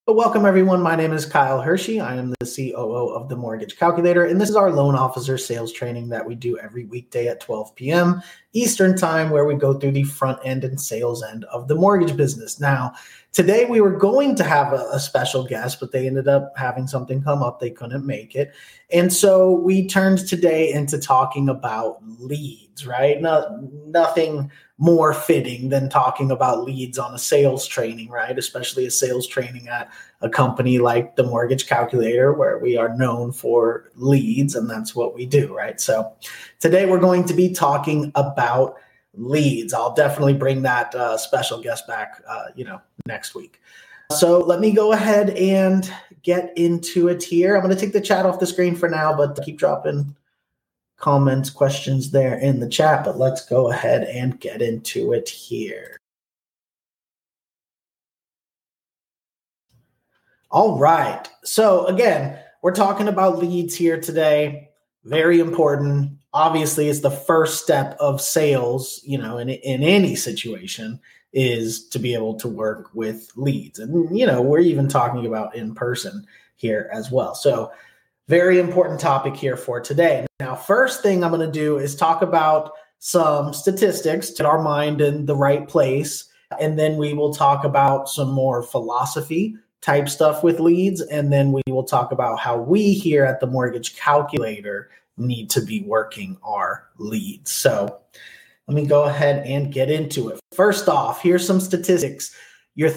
But welcome, everyone. My name is Kyle Hershey. I am the COO of the Mortgage Calculator, and this is our loan officer sales training that we do every weekday at 12 p.m. Eastern Time, where we go through the front end and sales end of the mortgage business. Now, today we were going to have a special guest, but they ended up having something come up. They couldn't make it. And so we turned today into talking about leads, right? Nothing more fitting than talking about leads on a sales training, right? Especially a sales training at a company like the Mortgage Calculator, where we are known for leads, and that's what we do, right? So today we're going to be talking about leads. I'll definitely bring that special guest back, next week. So let me go ahead and get into it here. I'm going to take the chat off the screen for now, but keep dropping comments, questions there in the chat, but let's go ahead and get into it here. All right. So again, we're talking about leads here today. Very important. Obviously, it's the first step of sales, in any situation, is to be able to work with leads. And, we're even talking about in person here as well. So very important topic here for today. Now, first thing I'm going to do is talk about some statistics to get our mind in the right place. And then we will talk about some more philosophy type stuff with leads. And then we will talk about how we here at the Mortgage Calculator need to be working our leads. So let me go ahead and get into it. First off, here's some statistics. You're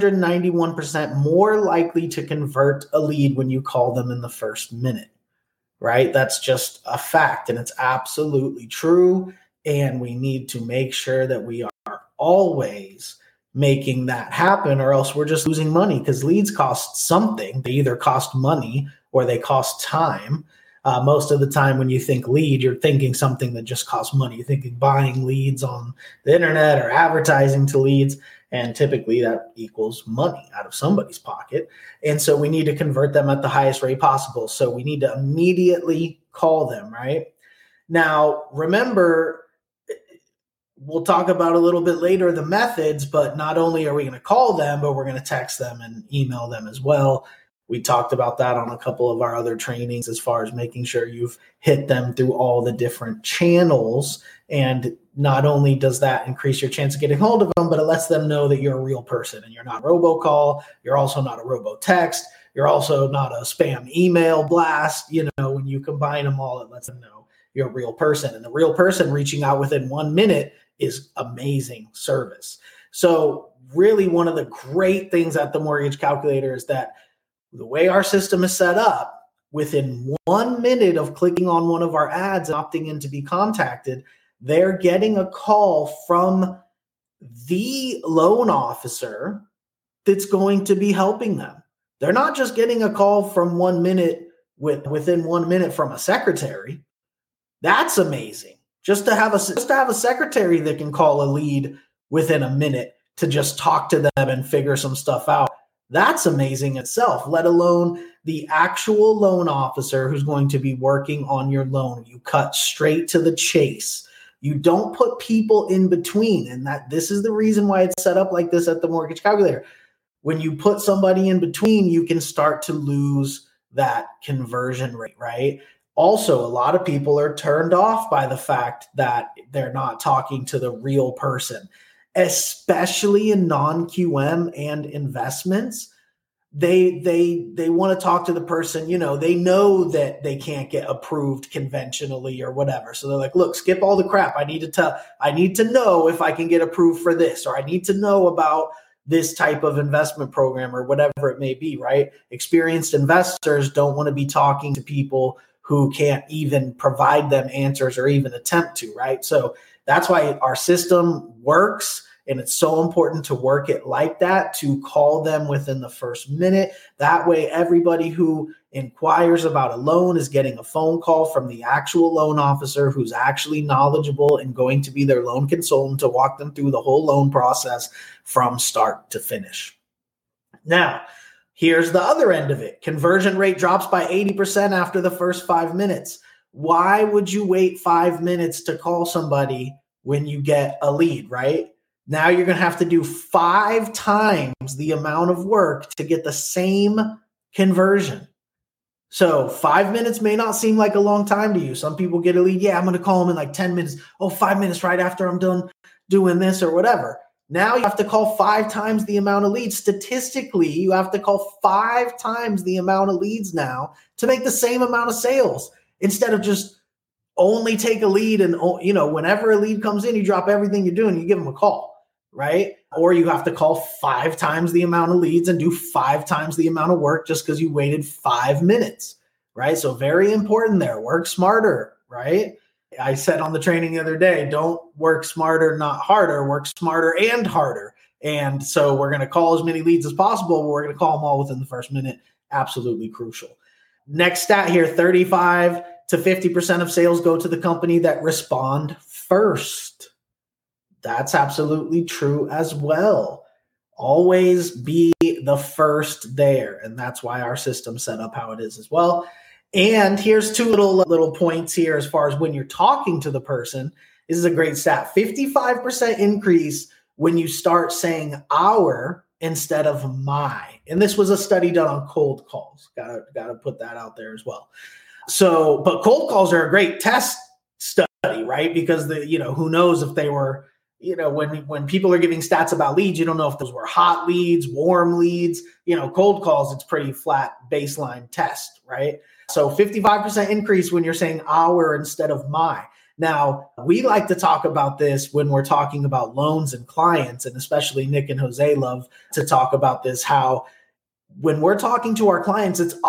391% more likely to convert a lead when you call them in the first minute, right? That's just a fact, and it's absolutely true. And we need to make sure that we are always making that happen, or else we're just losing money, because leads cost something. They either cost money or they cost time. Most of the time when you think lead, you're thinking something that just costs money. You're thinking buying leads on the internet or advertising to leads. And typically that equals money out of somebody's pocket. And so we need to convert them at the highest rate possible. So we need to immediately call them, right? Now, remember, we'll talk about a little bit later the methods, but not only are we going to call them, but we're going to text them and email them as well. We talked about that on a couple of our other trainings as far as making sure you've hit them through all the different channels. And not only does that increase your chance of getting hold of them, but it lets them know that you're a real person and you're not a robocall. You're also not a robo-text. You're also not a spam email blast. When you combine them all, it lets them know you're a real person. And the real person reaching out within 1 minute is amazing service. So really one of the great things at the Mortgage Calculator is that the way our system is set up, within 1 minute of clicking on one of our ads and opting in to be contacted, they're getting a call from the loan officer that's going to be helping them. They're not just getting a call from 1 minute within 1 minute from a secretary. That's amazing. Just to have a secretary that can call a lead within a minute to just talk to them and figure some stuff out. That's amazing itself, let alone the actual loan officer who's going to be working on your loan. You cut straight to the chase. You don't put people in between. And this is the reason why it's set up like this at the Mortgage Calculator. When you put somebody in between, you can start to lose that conversion rate, right? Also, a lot of people are turned off by the fact that they're not talking to the real person. Especially in non-QM and investments, they want to talk to the person, they know that they can't get approved conventionally or whatever. So they're like, look, skip all the crap. I need to know if I can get approved for this, or I need to know about this type of investment program or whatever it may be, right? Experienced investors don't want to be talking to people who can't even provide them answers or even attempt to, right? So that's why our system works, and it's so important to work it like that, to call them within the first minute. That way, everybody who inquires about a loan is getting a phone call from the actual loan officer who's actually knowledgeable and going to be their loan consultant to walk them through the whole loan process from start to finish. Now, here's the other end of it. Conversion rate drops by 80% after the first 5 minutes. Why would you wait 5 minutes to call somebody when you get a lead, right? Now you're going to have to do 5 times the amount of work to get the same conversion. So 5 minutes may not seem like a long time to you. Some people get a lead. Yeah, I'm going to call them in like 10 minutes. Oh, 5 minutes right after I'm done doing this or whatever. Now you have to call 5 times the amount of leads. Statistically, you have to call 5 times the amount of leads now to make the same amount of sales, instead of just only take a lead and, whenever a lead comes in, you drop everything you're doing, you give them a call, right? Or you have to call 5 times the amount of leads and do 5 times the amount of work just because you waited 5 minutes, right? So very important there. Work smarter, right? I said on the training the other day, don't work smarter, not harder. Work smarter and harder. And so we're going to call as many leads as possible, but we're going to call them all within the first minute. Absolutely crucial. Next stat here, 35 to 50% of sales go to the company that respond first. That's absolutely true as well. Always be the first there. And that's why our system's set up how it is as well. And here's 2 little points here as far as when you're talking to the person. This is a great stat. 55% increase when you start saying our instead of my. And this was a study done on cold calls. Gotta put that out there as well. So, but cold calls are a great test study, right? Because who knows if they were, when people are giving stats about leads, you don't know if those were hot leads, warm leads, cold calls, it's pretty flat baseline test, right? So 55% increase when you're saying our instead of my. Now, we like to talk about this when we're talking about loans and clients, and especially Nick and Jose love to talk about this, how when we're talking to our clients, it's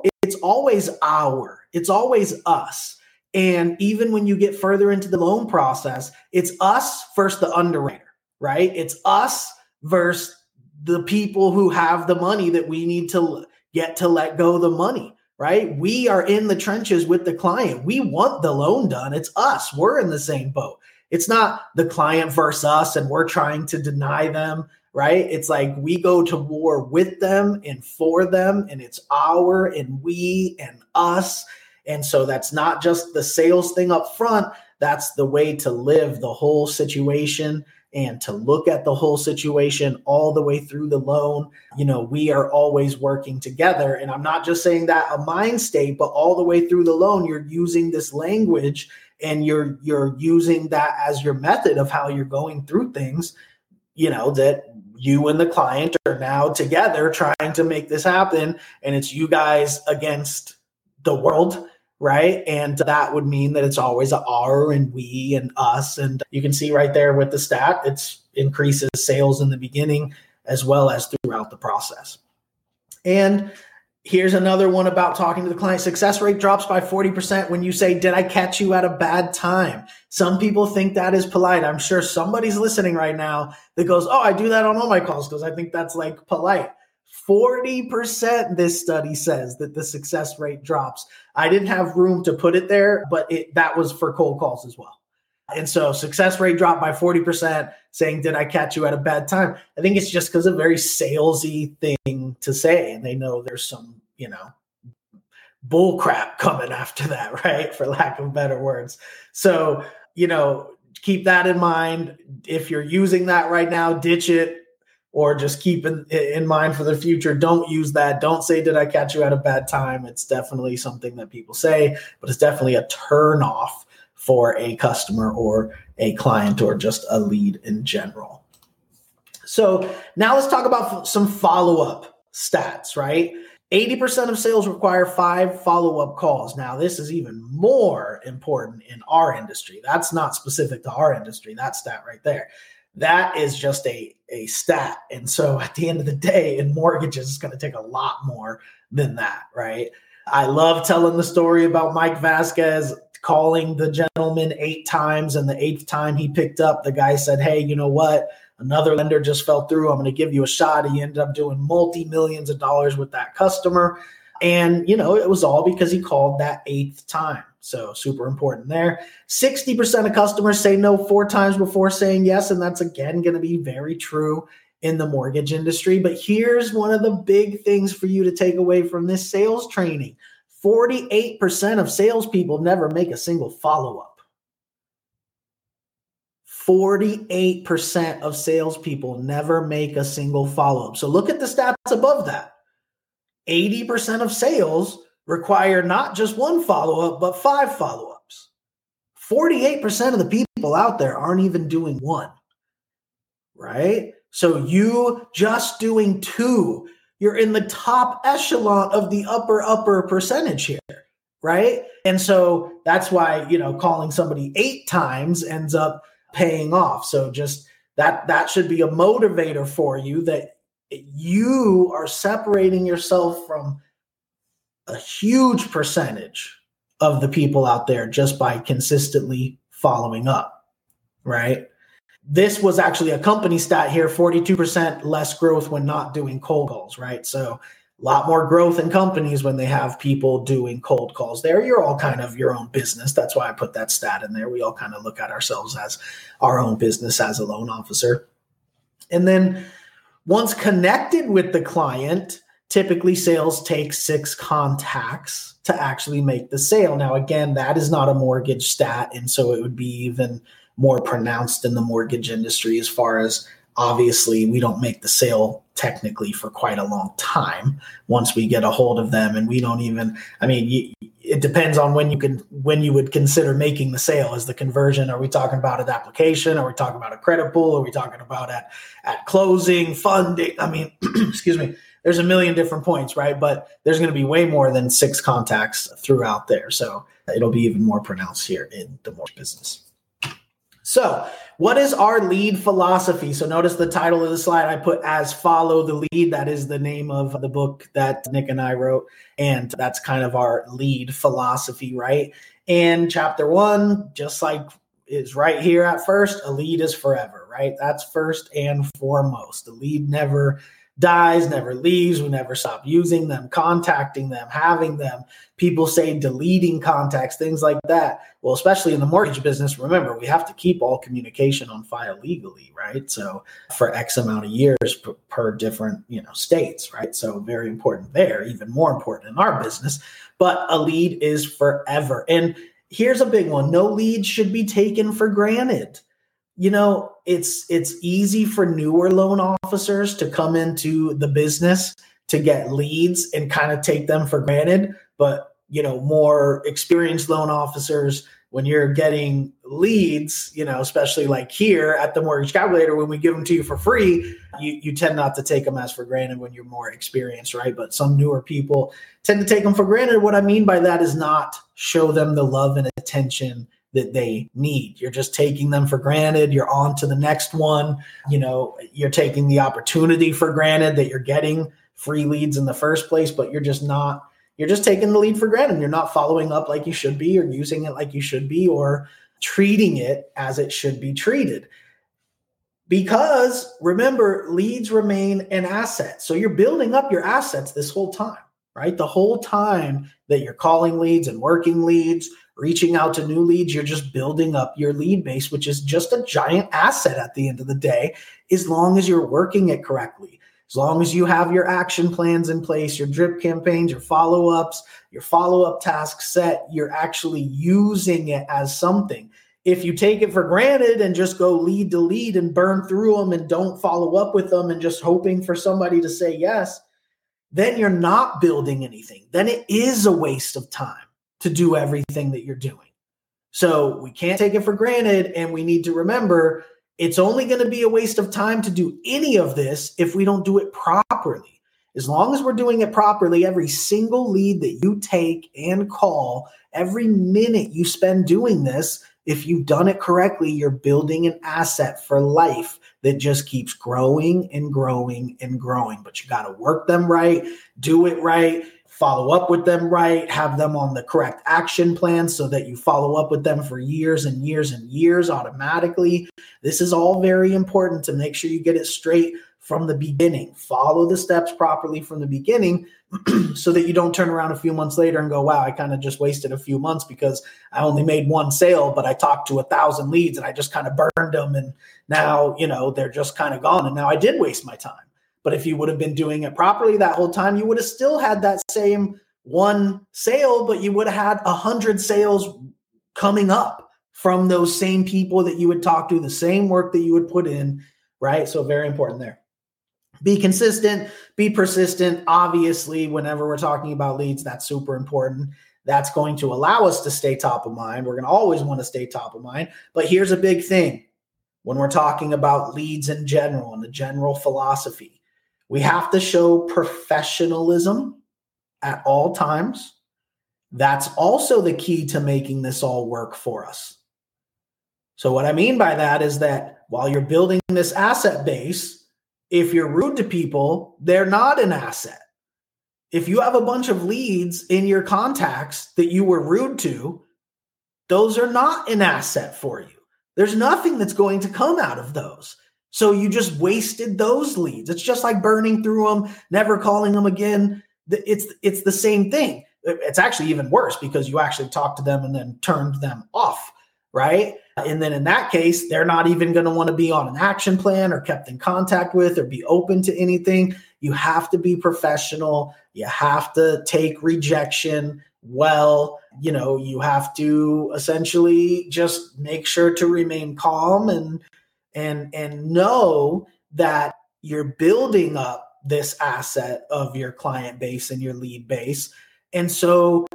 always our, it's always us. And even when you get further into the loan process, it's us versus the underwriter, right? It's us versus the people who have the money that we need to get to let go the money, right? We are in the trenches with the client. We want the loan done. It's us. We're in the same boat. It's not the client versus us and we're trying to deny them, right? It's like we go to war with them and for them, and it's our and we and us. And so that's not just the sales thing up front. That's the way to live the whole situation and to look at the whole situation all the way through the loan. We are always working together. And I'm not just saying that a mind state, but all the way through the loan, you're using this language and you're using that as your method of how you're going through things, that you and the client are now together trying to make this happen. And it's you guys against the world, right? And that would mean that it's always a our and we and us. And you can see right there with the stat, it increases sales in the beginning as well as throughout the process. And here's another one about talking to the client. Success rate drops by 40% when you say, did I catch you at a bad time? Some people think that is polite. I'm sure somebody's listening right now that goes, oh, I do that on all my calls because I think that's like polite. 40%, this study says that the success rate drops. I didn't have room to put it there, but that was for cold calls as well. And so success rate dropped by 40%, saying, did I catch you at a bad time? I think it's just because a very salesy thing to say. And they know there's some, bull crap coming after that, right? For lack of better words. So, keep that in mind. If you're using that right now, ditch it. Or just keep in mind for the future. Don't use that. Don't say, did I catch you at a bad time? It's definitely something that people say, but it's definitely a turn off for a customer or a client or just a lead in general. So now let's talk about some follow-up stats, right? 80% of sales require 5 follow-up calls. Now, this is even more important in our industry. That's not specific to our industry, that stat right there. That is just a stat. And so at the end of the day, in mortgages, it's going to take a lot more than that, right? I love telling the story about Mike Vasquez calling the gentleman 8 times. And the 8th time he picked up, the guy said, hey, you know what? Another lender just fell through. I'm going to give you a shot. He ended up doing multi-millions of dollars with that customer. And, it was all because he called that 8th time. So super important there. 60% of customers say no 4 times before saying yes. And that's, again, going to be very true in the mortgage industry. But here's one of the big things for you to take away from this sales training. 48% of salespeople never make a single follow-up. 48% of salespeople never make a single follow-up. So look at the stats above that. 80% of sales require not just one follow-up, but 5 follow-ups. 48% of the people out there aren't even doing one, right? So you just doing 2, you're in the top echelon of the upper percentage here, right? And so that's why, calling somebody 8 times ends up paying off. So just that should be a motivator for you, that you are separating yourself from a huge percentage of the people out there just by consistently following up, right? This was actually a company stat here, 42% less growth when not doing cold calls, right? So a lot more growth in companies when they have people doing cold calls there. You're all kind of your own business. That's why I put that stat in there. We all kind of look at ourselves as our own business as a loan officer. And then once connected with the client, typically sales take 6 contacts to actually make the sale. Now, again, that is not a mortgage stat. And so it would be even more pronounced in the mortgage industry, as far as obviously we don't make the sale technically for quite a long time once we get a hold of them. And we don't even, it depends on when you would consider making the sale. As the conversion, are we talking about an application? Are we talking about a credit pull? Are we talking about at closing, funding? Excuse me. There's a million different points, right? But there's going to be way more than 6 contacts throughout there. So it'll be even more pronounced here in the mortgage business. So what is our lead philosophy? So notice the title of the slide I put as Follow the Lead. That is the name of the book that Nick and I wrote. And that's kind of our lead philosophy, right? And chapter 1, just like is right here at first, a lead is forever, right? That's first and foremost. The lead never dies, never leaves. We never stop using them, contacting them, having them. People say deleting contacts, things like that. Well, especially in the mortgage business, remember, we have to keep all communication on file legally, right? So for X amount of years per different, states, right? So very important there, even more important in our business. But a lead is forever. And here's a big one. No lead should be taken for granted. It's easy for newer loan officers to come into the business to get leads and kind of take them for granted. But, more experienced loan officers, when you're getting leads, especially like here at the Mortgage Calculator, when we give them to you for free, you tend not to take them as for granted when you're more experienced, right? But some newer people tend to take them for granted. What I mean by that is not show them the love and attention that they need. You're just taking them for granted. You're on to the next one. You're taking the opportunity for granted that you're getting free leads in the first place, but you're just taking the lead for granted. You're not following up like you should be, or using it like you should be, or treating it as it should be treated. Because remember, leads remain an asset. So you're building up your assets this whole time, right? The whole time that you're calling leads and working leads, reaching out to new leads, you're just building up your lead base, which is just a giant asset at the end of the day, as long as you're working it correctly. As long as you have your action plans in place, your drip campaigns, your follow-ups, your follow-up tasks set, you're actually using it as something. If you take it for granted and just go lead to lead and burn through them and don't follow up with them and just hoping for somebody to say yes, then you're not building anything. Then it is a waste of time to do everything that you're doing. So we can't take it for granted, and we need to remember it's only going to be a waste of time to do any of this if we don't do it properly. As long as we're doing it properly, every single lead that you take and call, every minute you spend doing this, if you've done it correctly, you're building an asset for life that just keeps growing and growing and growing. But you got to work them right, do it right, follow up with them right, have them on the correct action plan so that you follow up with them for years and years and years automatically. This is all very important to make sure you get it straight from the beginning. Follow the steps properly from the beginning so that you don't turn around a few months later and go, wow, I kind of just wasted a few months because I only made one sale, but I talked to 1,000 leads and I just kind of burned them. And now, they're just kind of gone. And now I did waste my time. But if you would have been doing it properly that whole time, you would have still had that same one sale, but you would have had 100 sales coming up from those same people that you would talk to, the same work that you would put in, right? So very important there. Be consistent, be persistent. Obviously, whenever we're talking about leads, that's super important. That's going to allow us to stay top of mind. We're going to always want to stay top of mind. But here's a big thing. When we're talking about leads in general and the general philosophy, we have to show professionalism at all times. That's also the key to making this all work for us. So what I mean by that is that while you're building this asset base, if you're rude to people, they're not an asset. If you have a bunch of leads in your contacts that you were rude to, those are not an asset for you. There's nothing that's going to come out of those. So you just wasted those leads. It's just like burning through them, never calling them again. It's the same thing. It's actually even worse because you actually talked to them and then turned them off, right? And then in that case, they're not even going to want to be on an action plan or kept in contact with or be open to anything. You have to be professional. You have to take rejection well. You have to essentially just make sure to remain calm and know that you're building up this asset of your client base and your lead base. And so,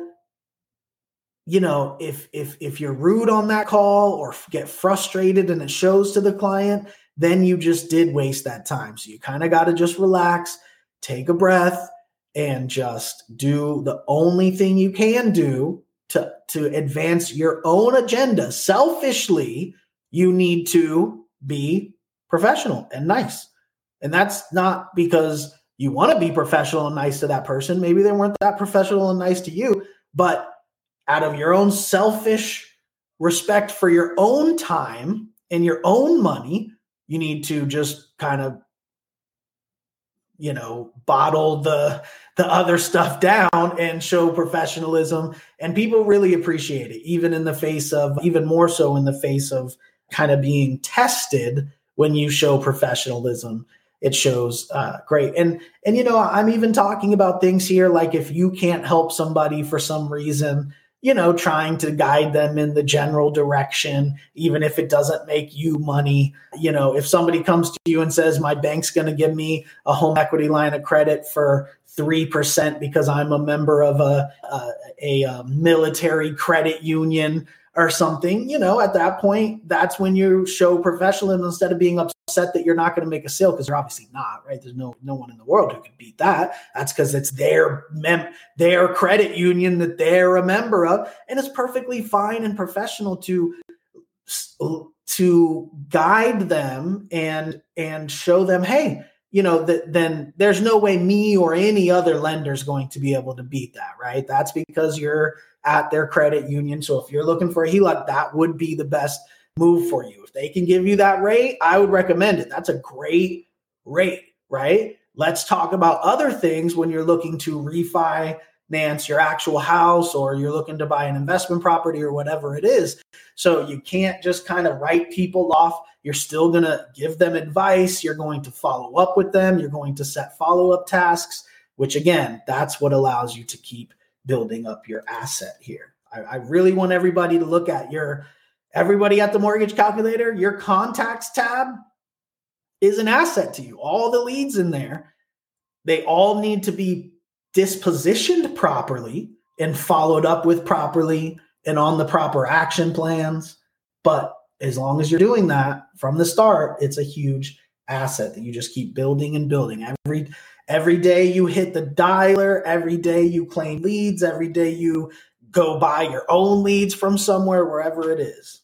if you're rude on that call or get frustrated and it shows to the client, then you just did waste that time. So you kind of got to just relax, take a breath, and just do the only thing you can do to advance your own agenda. Selfishly, you need to be professional and nice. And that's not because you want to be professional and nice to that person. Maybe they weren't that professional and nice to you, but out of your own selfish respect for your own time and your own money, you need to just kind of, bottle the other stuff down and show professionalism. And people really appreciate it, even more so in the face of kind of being tested. When you show professionalism, it shows great. And I'm even talking about things here like if you can't help somebody for some reason, trying to guide them in the general direction, even if it doesn't make you money. If somebody comes to you and says, my bank's going to give me a home equity line of credit for 3% because I'm a member of a military credit union or something, at that point, that's when you show professionalism instead of being upset that you're not going to make a sale, because you're obviously not, right? There's no one in the world who can beat that. That's because it's their credit union that they're a member of. And it's perfectly fine and professional to guide them and show them, hey, then there's no way me or any other lender is going to be able to beat that, right? That's because you're at their credit union. So if you're looking for a HELOC, that would be the best move for you. If they can give you that rate, I would recommend it. That's a great rate, right? Let's talk about other things when you're looking to refinance your actual house or you're looking to buy an investment property or whatever it is. So you can't just kind of write people off. You're still going to give them advice. You're going to follow up with them. You're going to set follow-up tasks, which again, that's what allows you to keep building up your asset here. I really want everybody to look at everybody at the Mortgage Calculator, your contacts tab is an asset to you. All the leads in there, they all need to be dispositioned properly and followed up with properly and on the proper action plans. But as long as you're doing that from the start, it's a huge asset that you just keep building and building. Every day you hit the dialer, every day you claim leads, every day you go buy your own leads from somewhere, wherever it is.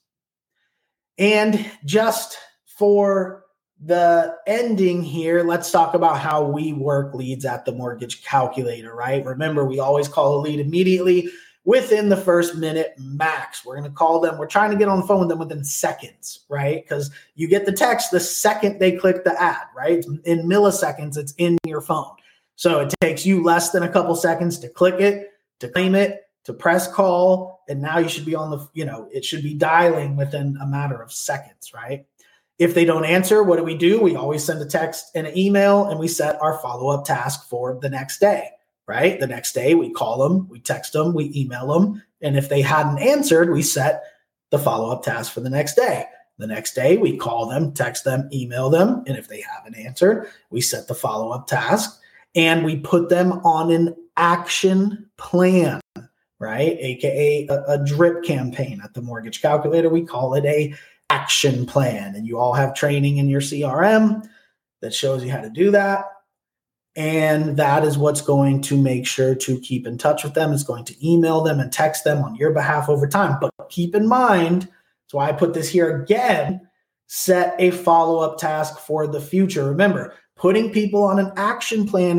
And just for the ending here, let's talk about how we work leads at the Mortgage Calculator, right? Remember, we always call a lead immediately within the first minute max. We're going to call them. We're trying to get on the phone with them within seconds, right? Because you get the text the second they click the ad, right? In milliseconds, it's in your phone. So it takes you less than a couple seconds to click it, to claim it, to press call. And now you should be on it should be dialing within a matter of seconds, right? If they don't answer, what do? We always send a text and an email and we set our follow-up task for the next day. Right? The next day we call them, we text them, we email them. And if they hadn't answered, we set the follow-up task for the next day. The next day, we call them, text them, email them. And if they haven't answered, we set the follow-up task and we put them on an action plan, right? AKA a drip campaign. At the Mortgage Calculator, we call it a action plan. And you all have training in your CRM that shows you how to do that. And that is what's going to make sure to keep in touch with them. It's going to email them and text them on your behalf over time. But keep in mind, that's why I put this here again, set a follow-up task for the future. Remember, putting people on an action plan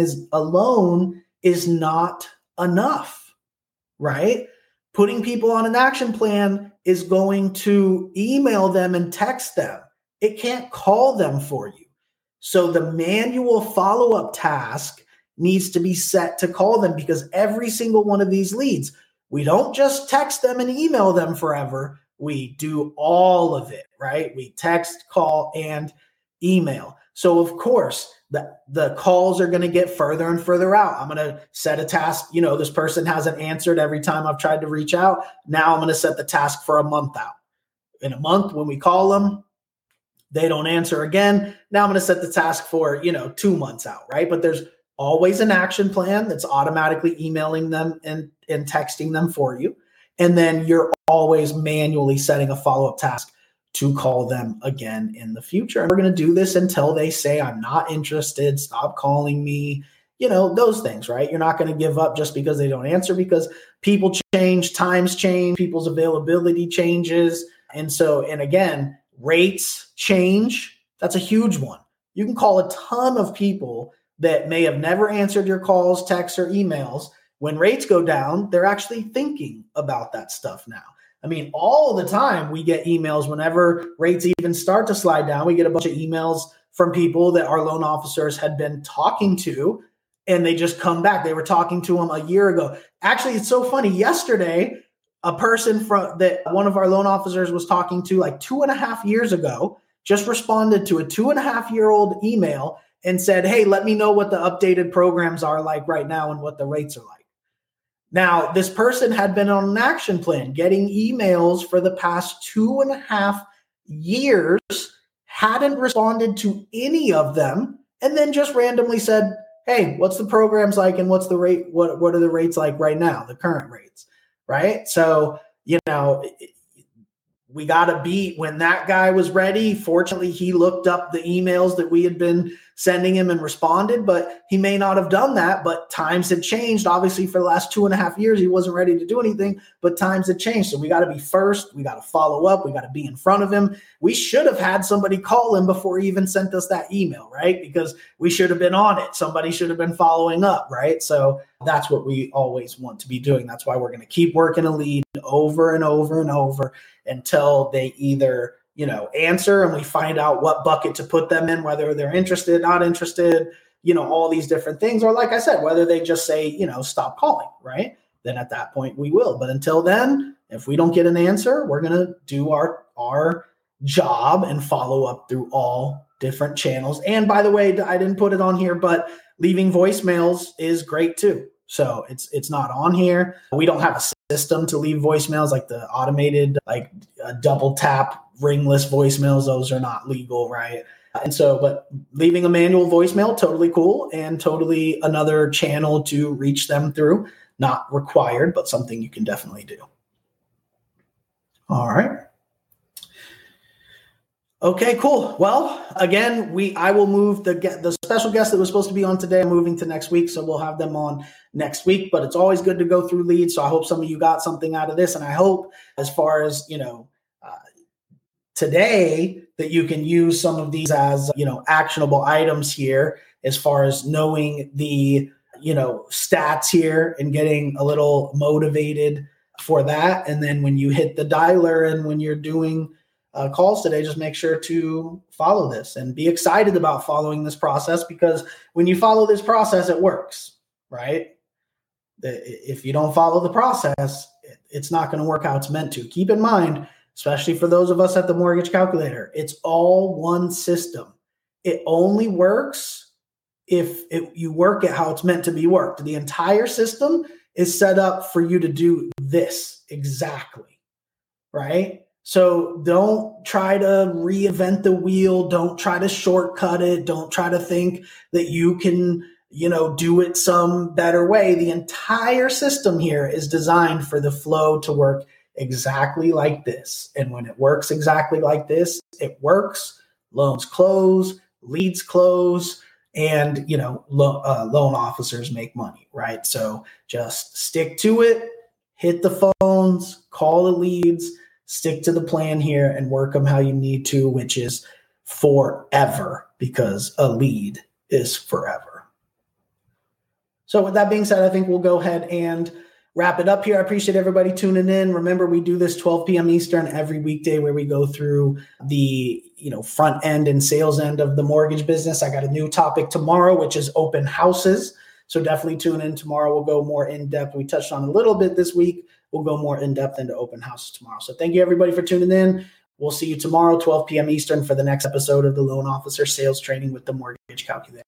alone is not enough, right? Putting people on an action plan is going to email them and text them. It can't call them for you. So the manual follow-up task needs to be set to call them, because every single one of these leads, we don't just text them and email them forever. We do all of it, right? We text, call, and email. So of course, the calls are going to get further and further out. I'm going to set a task. This person hasn't answered every time I've tried to reach out. Now I'm going to set the task for a month out. In a month, when we call them, they don't answer again. Now I'm going to set the task for, 2 months out, right? But there's always an action plan that's automatically emailing them and texting them for you. And then you're always manually setting a follow-up task to call them again in the future. And we're going to do this until they say, I'm not interested, stop calling me, those things, right? You're not going to give up just because they don't answer, because people change, times change, people's availability changes. And again, rates change. That's a huge one. You can call a ton of people that may have never answered your calls, texts, or emails. When rates go down, they're actually thinking about that stuff now. I mean, all the time we get emails whenever rates even start to slide down. We get a bunch of emails from people that our loan officers had been talking to, and they just come back. They were talking to them a year ago. Actually, it's so funny. Yesterday, a person that one of our loan officers was talking to like 2.5 years ago just responded to a 2.5-year-old email and said, hey, let me know what the updated programs are like right now and what the rates are like. Now, this person had been on an action plan, getting emails for the past 2.5 years, hadn't responded to any of them, and then just randomly said, hey, what's the programs like and what's the rate? What are the rates like right now, the current rates, right? So, we got to beat when that guy was ready. Fortunately, he looked up the emails that we had been sending him and responded, but he may not have done that. But times had changed. Obviously, for the last 2.5 years, he wasn't ready to do anything, but times had changed. So we got to be first. We got to follow up. We got to be in front of him. We should have had somebody call him before he even sent us that email, right? Because we should have been on it. Somebody should have been following up, right? So that's what we always want to be doing. That's why we're going to keep working a lead over and over and over until they either, answer and we find out what bucket to put them in, whether they're interested, not interested, all these different things. Or like I said, whether they just say, stop calling, right? Then at that point we will. But until then, if we don't get an answer, we're going to do our job and follow up through all different channels. And by the way, I didn't put it on here, but leaving voicemails is great too. So it's not on here. We don't have a system to leave voicemails like the automated, like double tap ringless voicemails. Those are not legal, right? But leaving a manual voicemail, totally cool, and totally another channel to reach them through. Not required, but something you can definitely do. All right. Okay, cool. Well, again, I will move the special guest that was supposed to be on today, moving to next week. So we'll have them on next week, but it's always good to go through leads. So I hope some of you got something out of this. And I hope as far as, today that you can use some of these as, actionable items here as far as knowing the, stats here and getting a little motivated for that. And then when you hit the dialer and when you're doing calls today, just make sure to follow this and be excited about following this process, because when you follow this process, it works, right? If you don't follow the process, it's not going to work how it's meant to. Keep in mind, especially for those of us at the Mortgage Calculator, it's all one system. It only works if you work it how it's meant to be worked. The entire system is set up for you to do this exactly, right? So don't try to reinvent the wheel. Don't try to shortcut it. Don't try to think that you can, do it some better way. The entire system here is designed for the flow to work exactly like this. And when it works exactly like this, it works. Loans close, leads close, and, loan officers make money, right? So just stick to it, hit the phones, call the leads, stick to the plan here and work them how you need to, which is forever, because a lead is forever. So with that being said, I think we'll go ahead and wrap it up here. I appreciate everybody tuning in. Remember, we do this 12 p.m. Eastern every weekday where we go through the front end and sales end of the mortgage business. I got a new topic tomorrow, which is open houses. So definitely tune in tomorrow. We'll go more in depth. We touched on a little bit this week. We'll go more in depth into open houses tomorrow. So thank you everybody for tuning in. We'll see you tomorrow, 12 p.m. Eastern, for the next episode of the Loan Officer Sales Training with the Mortgage Calculator.